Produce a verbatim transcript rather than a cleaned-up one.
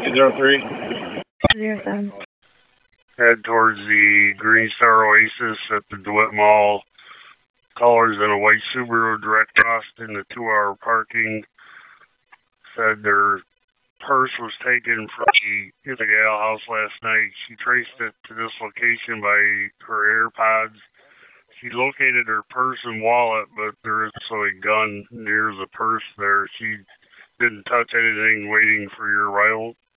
Zero three. Zero seven. Head towards the Green Star Oasis at the DeWitt Mall. Callers in a white Subaru direct cost in the two-hour parking. Said their purse was taken from the, the gal house last night. She traced it to this location by her AirPods. She located her purse and wallet, but there is also a gun near the purse there. She didn't touch anything waiting for your arrival.